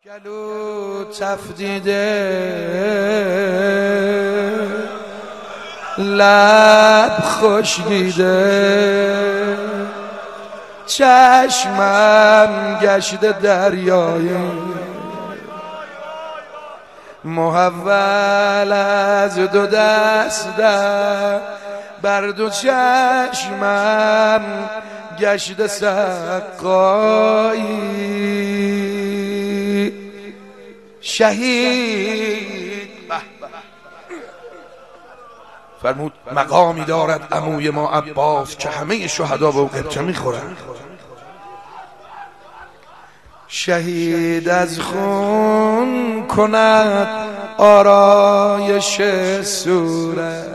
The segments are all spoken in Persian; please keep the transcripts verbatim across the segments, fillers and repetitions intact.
گلو تفدیده لب خوش دیده چشمم گشته دریای محول از دو دستم بر دو چشمم گشته سقایی شهید فرمود مقامی دارد عموی ما عباس که همه شهدا به او قبطه میخورند. شهید از خون کند آرایش صورت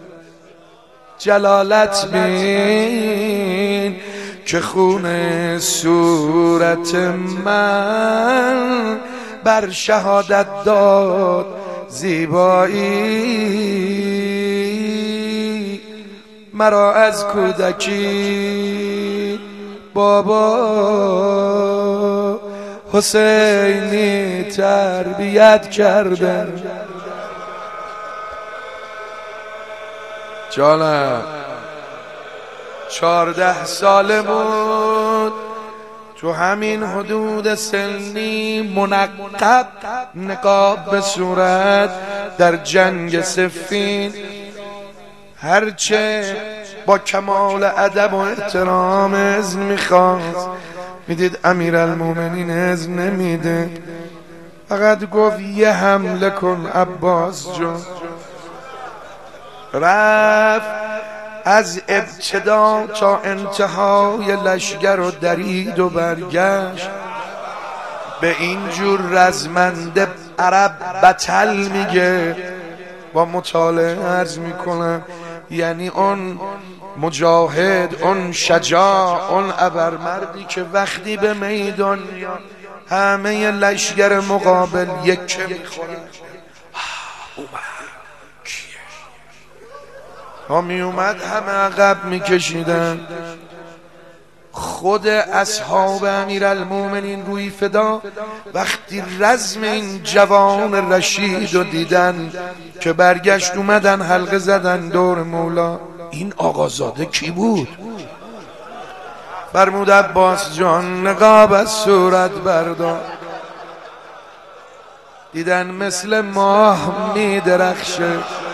جلالت بین که خون صورت من بر شهادت داد زیبایی. مرا از کودکی بابا حسینی تربیت کردن. جانم چارده ساله بود تو همین حدود سنی منقب نقاب به صورت در جنگ صفین هرچه با کمال ادب و احترام اذن میخواست میدید امیرالمومنین اذن نمیده، فقط گفت یه حمله کن عباس جون. رفت از ابتدا تا انتهای لشگر و درید و برگشت. به اینجور رزمنده عرب بطل میگه. با مطالعه عرض میکنم یعنی اون مجاهد، اون شجاع، اون ابرمردی که وقتی به میدان همه لشگر مقابل یک میخورن ها می اومد همه عقب میکشیدن. خود اصحاب امیرالمومنین روی فدا وقتی رزم این جوان رشید رو دیدن که برگشت اومدن حلقه زدن دور مولا. این آقازاده کی بود؟ فرمود عباس جان نقاب از صورت بردار. دیدن مثل ماه می درخشه.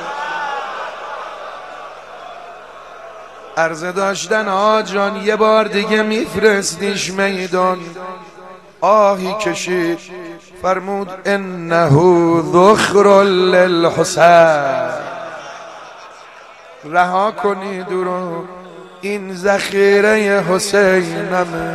عرضه داشتن آجان یه بار دیگه میفرستیش میدان. آهی کشید فرمود انه ذخر للحسین، رها کنید رو این ذخیره حسینمه.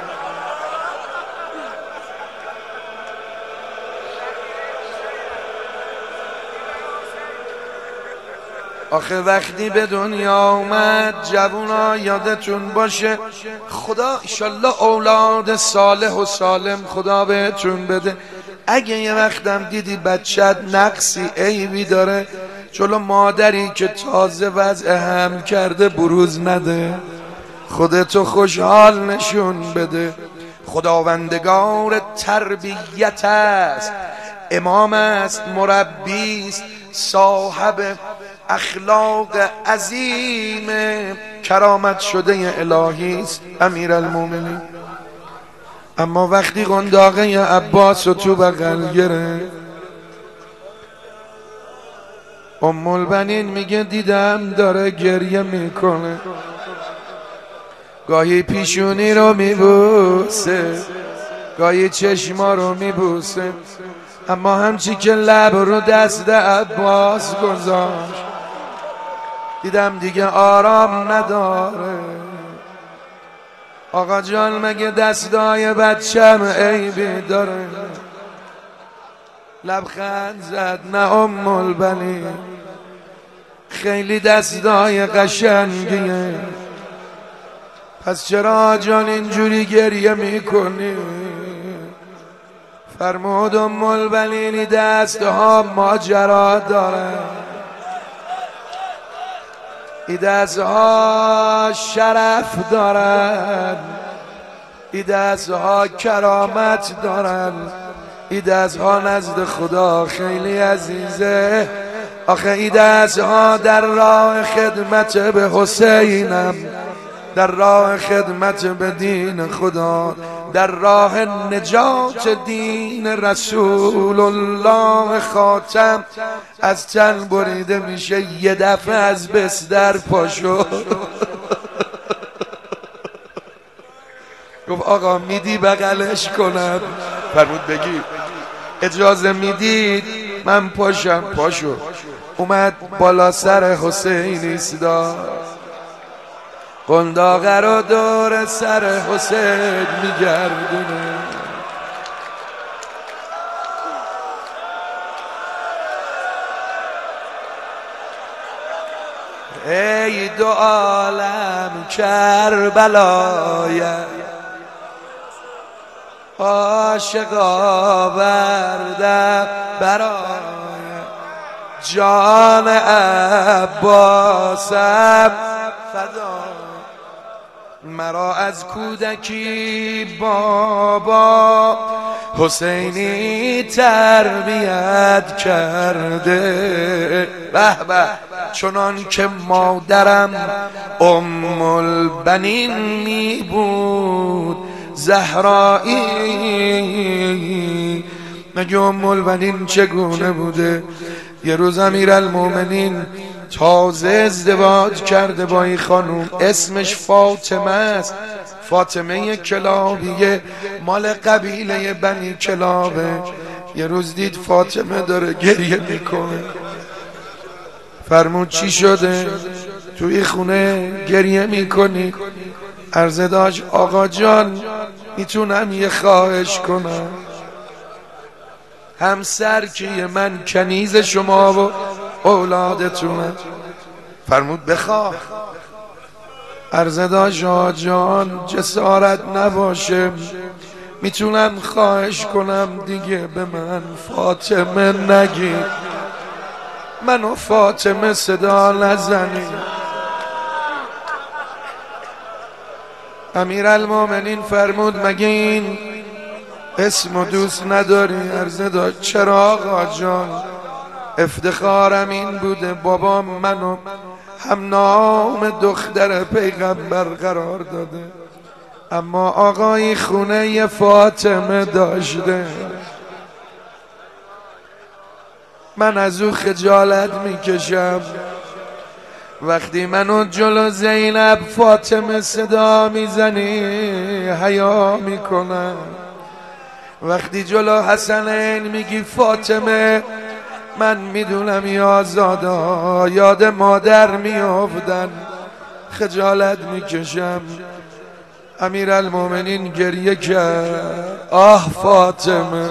آخه وقتی به دنیا اومد جوونا یادتون باشه، خدا انشالله اولاد صالح و سالم خدا بهتون بده. اگه یه وقتم دیدی بچت نقصی عیبی داره جلو مادری که تازه وضع حمل کرده بروز نده، خودتو خوشحال نشون بده. خداوندگار تربیت است، امام است، مربی است، صاحب اخلاق عظیم کرامت شده الهی است امیرالمومنین. اما وقتی قنداقه عباس رو تو بغل گرفت ام البنین میگه دیدم داره گریه میکنه، گاهی پیشونی رو میبوسه گاهی چشما رو میبوسه، اما همچی که لب رو دست عباس گذاشت دیدم دیگه آرام نداره. آقا جان مگه دستای بچم عیبی داره؟ لبخند زد نه ام البنین خیلی دستای قشنگیه، پس چرا جان اینجوری گریه میکنی؟ فرمود ام البنین دستها ماجرا داره، این دستها شرف دارن، این دستها کرامت دارن. این دستها نزد خدا خیلی عزیزه. آخه این دستها در راه خدمت به حسینم، در راه خدمت به دین خدا، در راه نجات دین رسول الله خاتم از تن بریده میشه یه دفعه از بستر پاشو. گفت آقا میدی بغلش کنم؟ فرمود بگی اجازه میدید من پاشم. پاشو. اومد بالا سر حسین ایستاد، قنداقه رو دور سر حسین میگردونه. ای دو عالم کربلای عاشقا بردم برای جان عباسم فدا. مرا از کودکی بابا حسینی تربیت کرده، به به چنان که مادرم ام البنین می بود زهرایی. مگه ام البنین چگونه بوده؟ یه روز امیرالمومنین تازه ازدواج کرده با این خانوم، اسمش فاطمه است. فاطمه کلابیه، مال قبیله بنی کلابه. یه روز دید فاطمه داره گریه میکنه، فرمود چی شده؟ توی خونه گریه میکنی؟ عرضه داشت آقا جان میتونم یه خواهش کنم؟ همسر کیه؟ من کنیز شما و اولادتونم. فرمود بخواه. عرضه داشت آقا جان جسارت نباشه میتونم خواهش کنم دیگه به من فاطمه نگی، منو فاطمه صدا نزنی. امیرالمومنین فرمود مگه این اسمو دوست نداری؟ عرضه داشت چرا آقا جان؟ افتخارم این بوده بابا منو هم نام دختر پیغمبر قرار داده، اما آقای خونه ی فاطمه داشته، من از او خجالت میکشم. وقتی منو جلو زینب فاطمه صدا میزنی حیا میکنم، وقتی جلو حسنین میگی فاطمه من میدونم یازادا یاد مادر میافتن، خجالت میکشم. امیرالمومنین گریه کرد آه فاطمه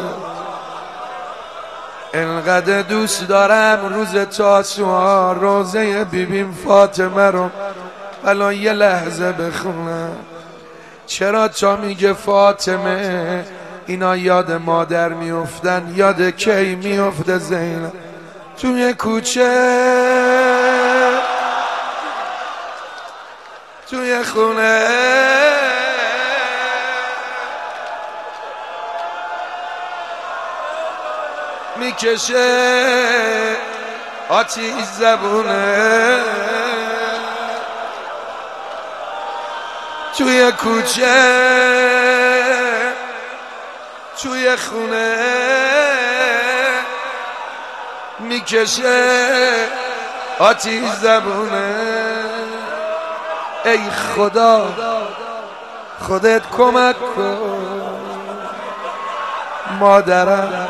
انقدر دوست دارم روز تاسوعا روزه بیبیم فاطمه رو الان یه لحظه بخونم. چرا تا میگه فاطمه اینا یاد مادر میافتن؟ یاد کی میافته زینب؟ توی کوچه توی خونه میکشه آتیش زبونه، توی کوچه توی خونه میکشه آتیش زبونه. ای خدا خودت کمک کن مادرم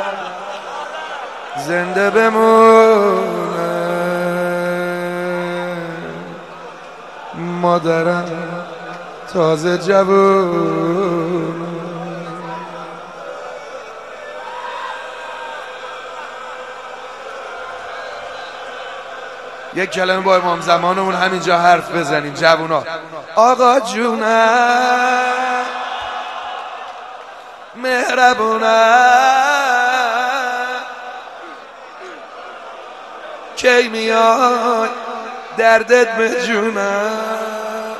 زنده بمونه، مادرم تازه جوون. یک کلمه با امام زمانمون همینجا حرف بزنیم جوونا. آقا جونم مهربونم کی میای دردت به جونم،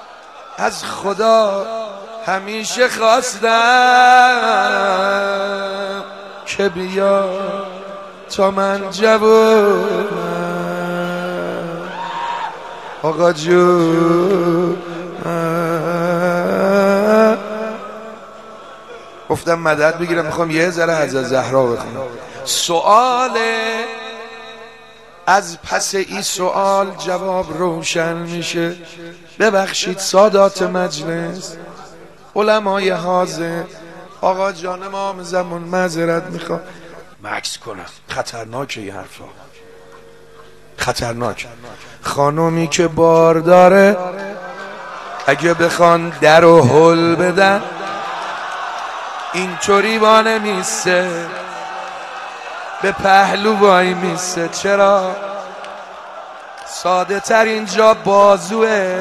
از خدا همیشه خواستم که بیا تا من جوانم آقا جون. گفتم مدد بگیرم، میخوام یه ذره از زهرا بخونم. سؤاله از پس این سؤال جواب روشن میشه. ببخشید سادات مجلس، علمای حاضر، آقا جان امام زمان معذرت میخوام مکس کنم، خطرناکه این حرفا، خطرناک. خانومی که بار داره اگه بخوان در و هل بدن اینطوری وانه میسته، به پهلو وای میسته. چرا؟ ساده تر اینجا بازوه،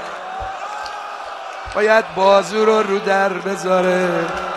باید بازو رو رو در بذاره.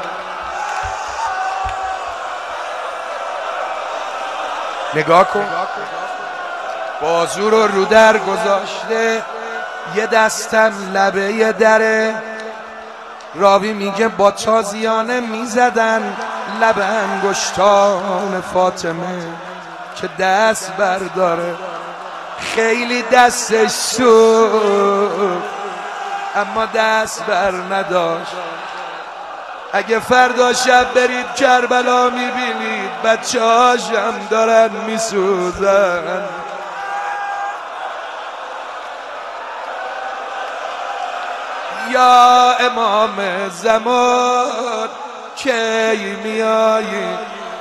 نگاه کن، بازو رو رو در گذاشته، یه دستم لبه یه دره. راوی میگه با تازیانه میزدن لب انگشتان فاطمه که دست برداره. خیلی دستش سوخت اما دست بر نداشت. اگه فردا شب برید کربلا میبینید بچه هاشم دارن میسوزن. یا امام زمان کی میایی؟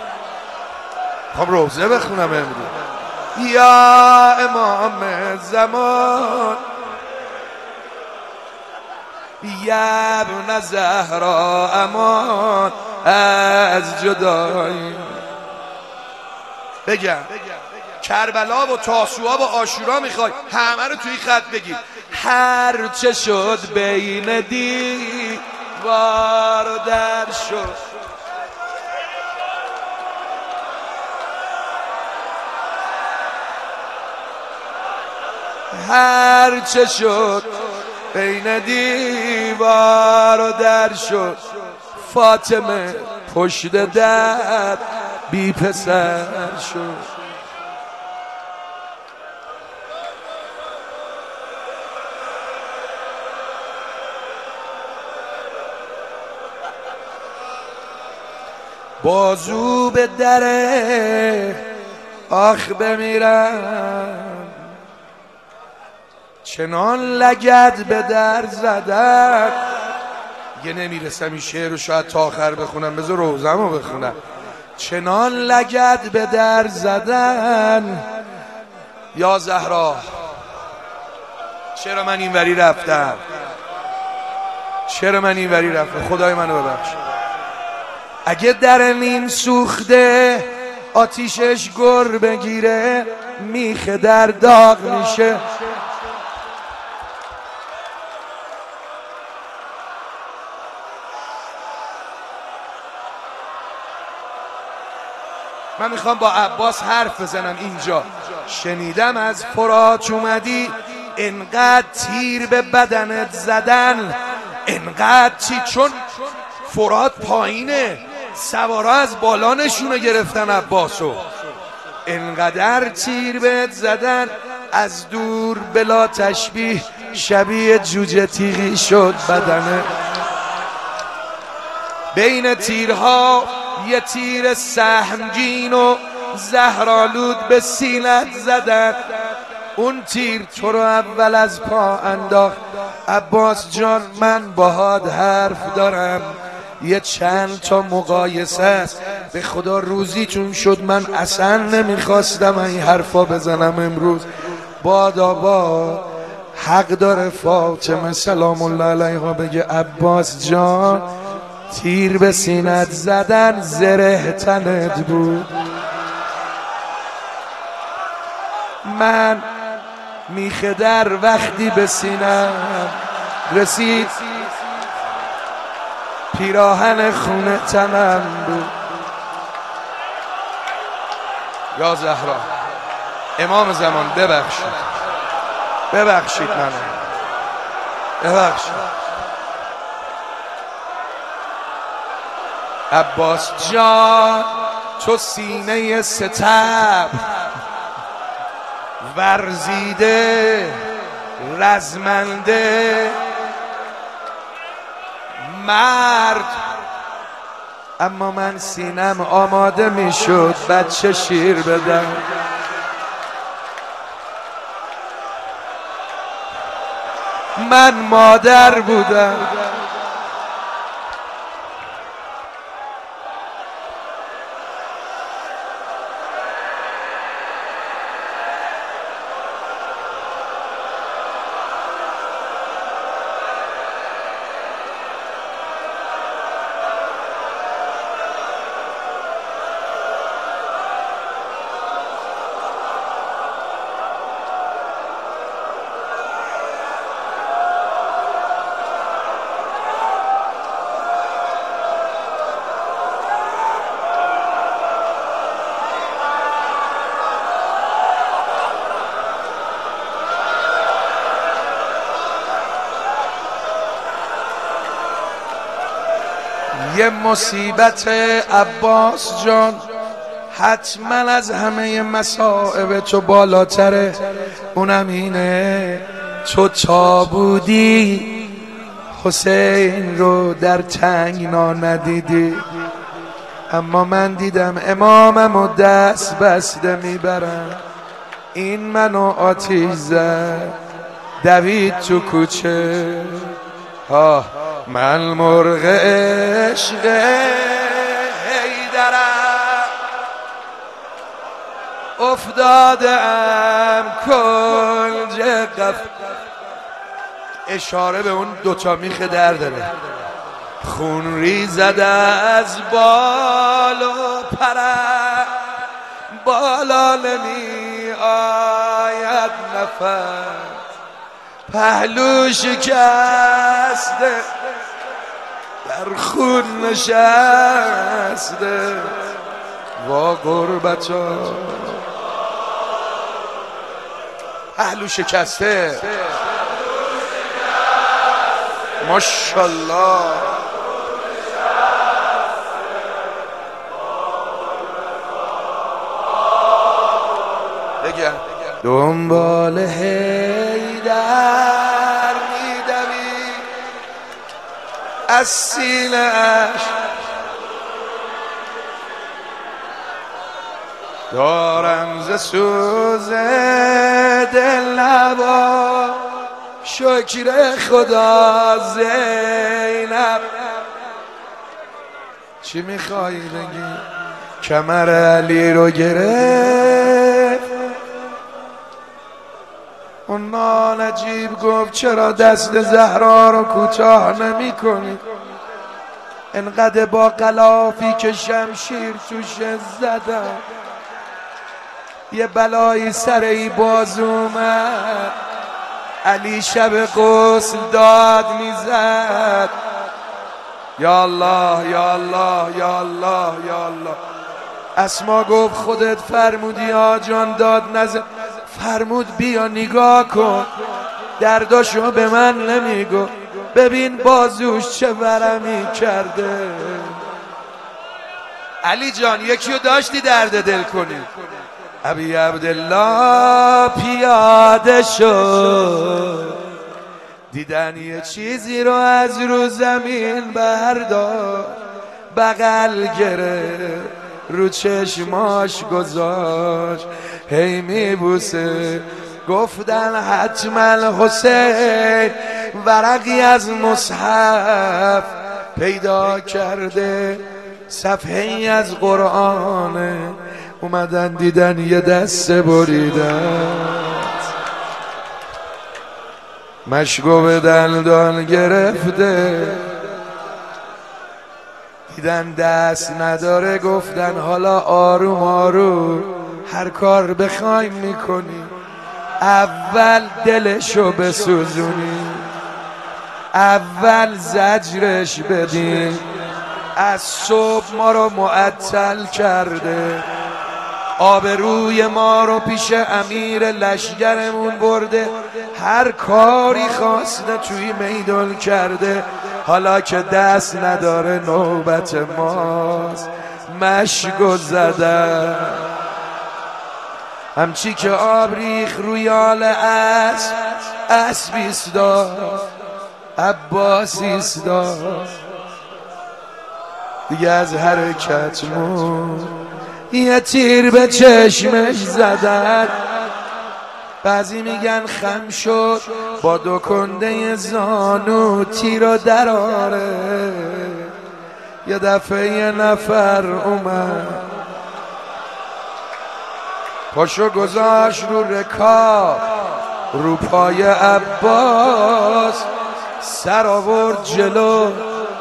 خب روزه بخونم امروز. یا امام زمان یا ابن زهرا امان از جدایی. بگم کربلا و تاسوعا و عاشورا میخوای همه رو توی خط بگی. هر چه شد بین دیوار و در شد، هر چه شد بین دیوار و در شد. فاطمه پشت در بی پسر شد. بازو به دره آخ بمیرم، چنان لگد به در زدن. یه نمیرسم این شعر رو شاید تا آخر بخونم، بذار روزم رو بخونم. چنان لگد به در زدن یا زهرا. چرا من اینوری رفتم؟ چرا من اینوری رفتم؟ خدای منو ببخش. اگه در نیم سوخته آتیشش گر بگیره میخه در داغ میشه. من میخوام با عباس حرف بزنم اینجا. شنیدم از فرات اومدی انقدر تیر به بدنت زدن، انقدر چی؟ چون فرات پایینه، سوارا از بالا نشونه گرفتن عباسو. انقدر تیر بهت زدن از دور بلا تشبیه شبیه جوجه تیغی شد بدنه. بین تیرها یه تیر سهمگین و زهرآلود به سینت زدن. اون تیر تو رو اول از پا انداخت. عباس جان من باهات حرف دارم، یه چند تا مقایسه است. به خدا روزی چون شد من اصلا نمیخواستم این حرفا بزنم امروز. بادا با حق داره فاطمه سلام الله علیها بگه عباس جان تیر به سینت زدن زره تنت بود. من میخه در وقتی به سینم رسید پیراهن خونه تنم بود. یا زهرا امام زمان ببخشید، ببخشید منو، ببخشید. عباس جان تو سینه ستم ورزیده رزمنده مرد، اما من سینم آماده میشد بچه شیر بدم. من مادر بودم. یه مصیبت عباس جان حتما از همه مصائب تو بالاتره، اونم اینه تو تا بودی حسین رو در تنگنا ندیدی، اما من دیدم امامم و دست بسته میبرم. این منو آتیش زد دوید تو کوچه، آه من مرغ عشق حیدرم افتادم کنج قف. اشاره به اون دوتا میخه در داره. خون ریزد از بال و پرم بالا نمی آید نفس، پهلو شکسته در خون نشسته وا غربتا. پهلو شکسته ماشاءالله. بگم دنبال حیدر میدوی از سینه اش، دارم ز سوز دل لبا شکر خدا زینب. چی میخوایی بگی؟ کمر علی رو گرفت، اون ناجیب گفت چرا دست زهرا رو کوتاه نمی کنی؟ انقدر با غلافی که شمشیر توش زدم یه بلایی سر ای باز اومد. علی شب غسل داد میزد یا الله یا الله یا الله یا الله. اسما گفت خودت فرمودی آجان داد نزد، فرمود بیا نگاه کن درداشو به من نمیگو، ببین بازوش چه ورمی کرده. علی جان یکی رو داشتی درد دل کنی. ابی عبدالله پیاده شد، دیدن یه چیزی رو از رو زمین برداشت، بغل گرفت رو چشماش گذاشت هی میبوسه. گفتن حتما حسین ورقی از مصحف پیدا کرده، صفحه‌ای از قرآنه، اومدن دیدن یه دسته بریدن، مشکو به دندان گرفته، دیدن دست نداره، گفتن حالا آروم آروم هر کار بخوایم میکنی، اول دلشو بسوزونی، اول زجرش بدین، از صبح ما رو معطل کرده، آبروی ما رو پیش امیر لشگرمون برده، هر کاری خواسته توی میدان کرده، حالا که دست نداره نوبت ماست، مشکو زدن، همچی که آب ریخ رویال اسب، اسب ایستاد عباس ایستاد، دیگه از حرکت مون یه تیر به چشمش زدن. بعضی میگن خم شد با دو کنده زانو تیرو دراره، یه دفعه یه نفر اومد پاشو گذاشت رو رکاب، رو پای عباس سر آورد جلو.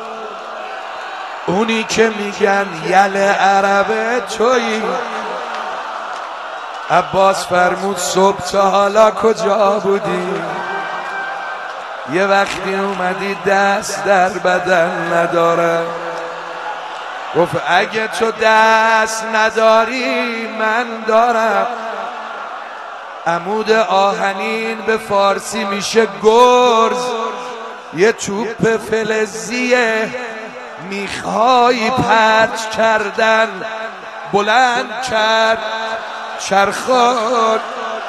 اونی که میگن یل عربه تویی. عباس فرمود صبح تا حالا کجا بودی؟ یه وقتی اومدی دست در بدن نداره. گفت اگه تو دست نداری من دارم. عمود آهنین به فارسی میشه گرز، یه توپ فلزیه میخوای پرچ کردن، بلند کرد چرخان.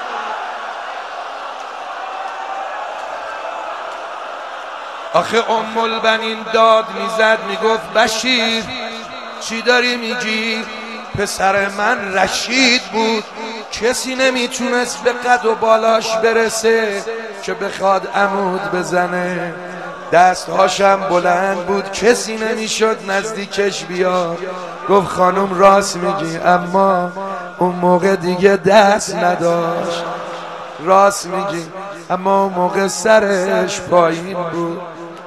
آخه ام البنین داد میزد میگفت بشیر چی داری میگی؟ پسر من رشید بود، کسی نمیتونست به قد و بالاش برسه که بخواد عمود بزنه، دستهاشم بلند بود کسی نمیشد نزدیکش بیاد. گفت خانم راست میگی، اما اون موقع دیگه دست نداشت. راست میگی، اما اون موقع سرش پایین بود.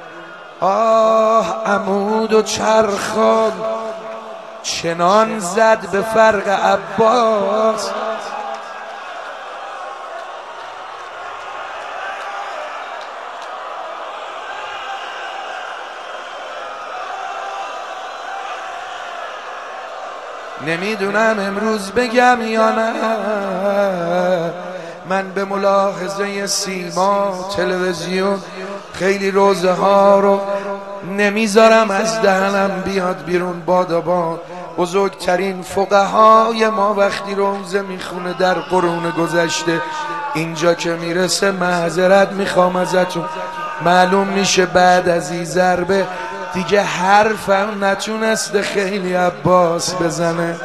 آه عمود و چرخان چنان زد به فرق عباس. نمیدونم امروز بگم یا نه، من به ملاحظه سیما تلویزیون خیلی روزه ها رو نمیذارم از دهنم بیاد بیرون. باداباد بزرگترین فقهای ما وقتی روزه میخونه در قرون گذشته، اینجا که میرسه معذرت میخوام ازتون، معلوم میشه بعد از این ضربه دیگه حرفم نتونسته خیلی عباس بزنه.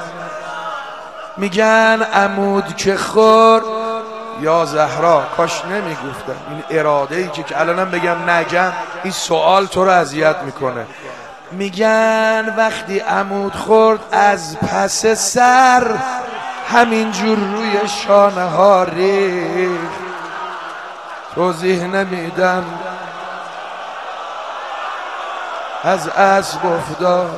میگن عمود که خور یا زهرا، کاش نمیگفتم. این اراده ای که الانم بگم نگم این سوال تو رو اذیت میکنه. میگن وقتی عمود خورد از پس سر همینجور روی شانه ها ریخت. توضیح نمیدم، از اسب افتاد.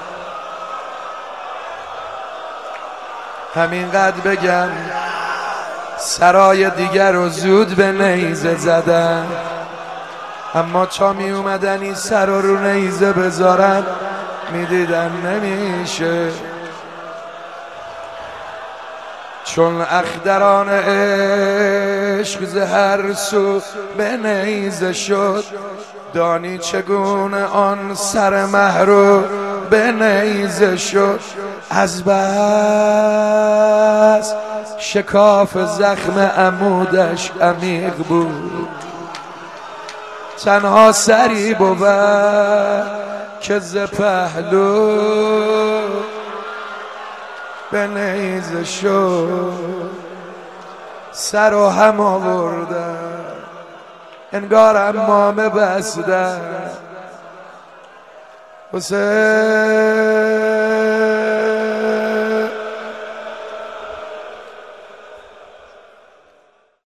همینقدر بگم سرای دیگر رو زود به نیزه زدن، اما تا می اومدن این سر رو رو نیزه بذارن میدیدن نمیشه، چون اخدران عشق ز هر سو به نیزه شد. دانی چگونه آن سر محرو به نیزه شد. از بس شکاف زخم عمودش عمیق بود، تنها سری بود که ز پهلو به نیزه شد. سر و هم آوردن انگار امامه بستن. حسین